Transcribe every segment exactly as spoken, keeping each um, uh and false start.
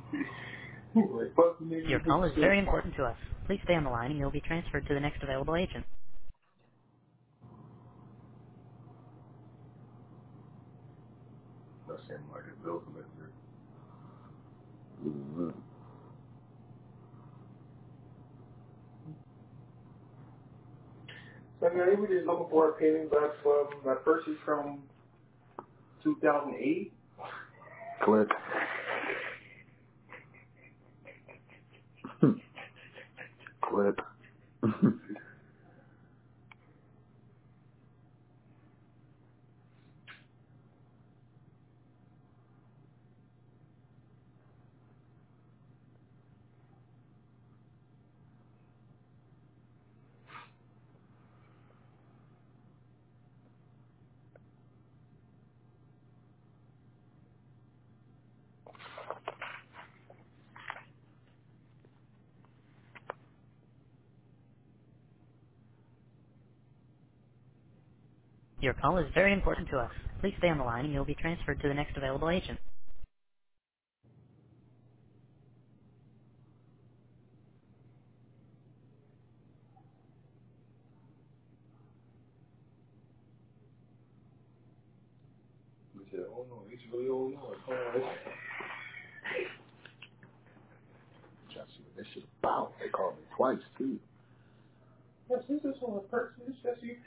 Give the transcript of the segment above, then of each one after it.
Like, fuck the nigga, Your you get call the is shit. very important to us. Please stay on the line and you'll be transferred to the next available agent. That seemed like a bill collector. Mm-hmm. So yeah, we just looking for a painting back from my purchase from two thousand eight. Click. Click. Your call is very important to us. Please stay on the line and you'll be transferred to the next available agent. We said, oh no, it's really oh no. It's all right. Trying to see what that shit about. They called me twice too. Yes, this is on a person. It's just you.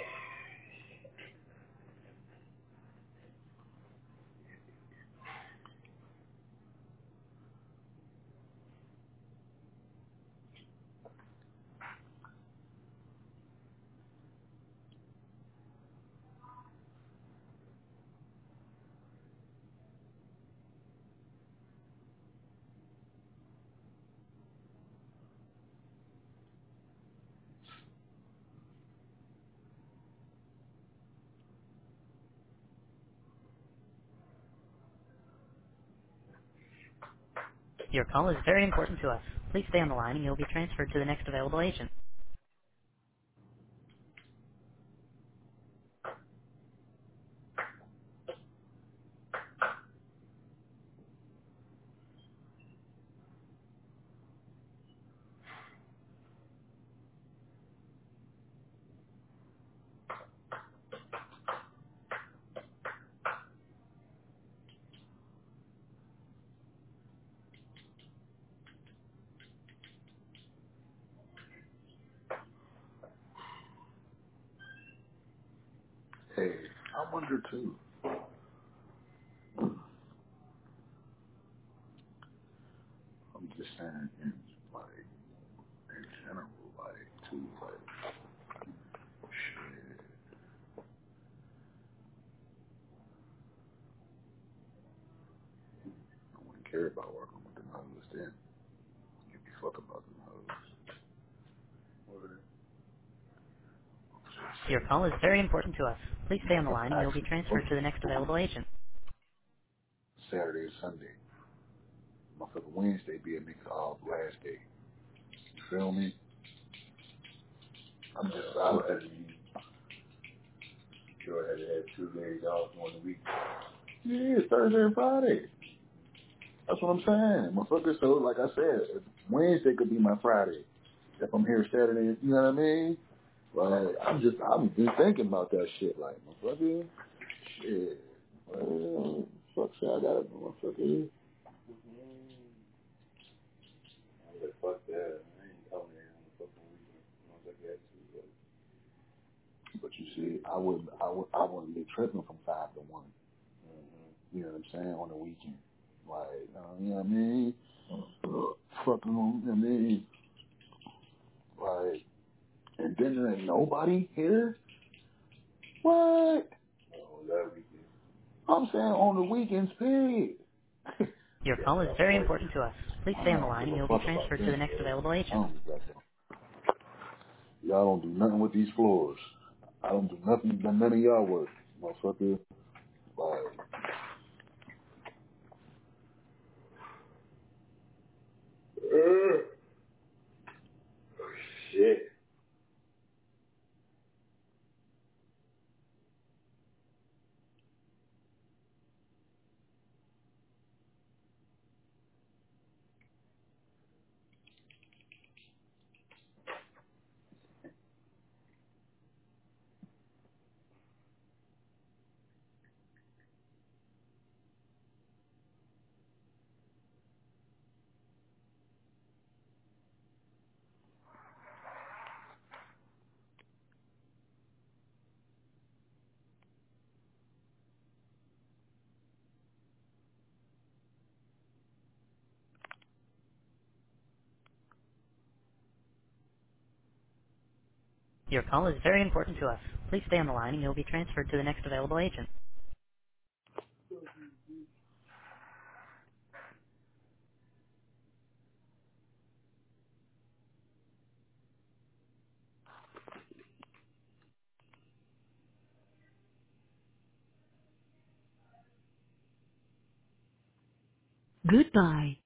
Your call is very important to us. Please stay on the line and you'll be transferred to the next available agent. Hey, I wonder too. I'm just saying, in, like, in general, like, too, like, shit. I wouldn't care about working with the hoes then. You'd be fucking about the hoes. Word. Just Your call is very important to us. Please stay on the line and you'll be actually transferred to working the next for available agent. Saturday or Sunday. Motherfucker Wednesday be a nigga off last day. You feel me? I'm just out there. Sure had to have two days off one week. Yeah, Thursday and Friday. That's what I'm saying. Motherfucker, so like I said, Wednesday could be my Friday. If I'm here Saturday, you know what I mean? Like, I'm just, I'm just thinking about that shit. Like, motherfucker, shit. Well, fuck, shit, I got it, motherfucker. I was like, fuck that. I ain't coming in on the fucking weekend. I was like, yeah, too, but you see, I wouldn't, I would, I wouldn't be tripping from five to one. Mm-hmm. You know what I'm saying? On the weekend, like, uh, you know what I mean? Uh, fucking, you know what I mean? Like, and then there ain't nobody here. What? On that weekend. I'm saying on the weekends, period. Your Yeah, call is that's very crazy. important to us. Please I stay on the don't line give and a you'll be fuck about transferred to the them, next bro. available I agent. don't give a fuck. Y'all don't do nothing with these floors. I don't do nothing but none of y'all work, motherfucker. Like, uh, shit. Your call is very important to us. Please stay on the line and you'll be transferred to the next available agent. Goodbye.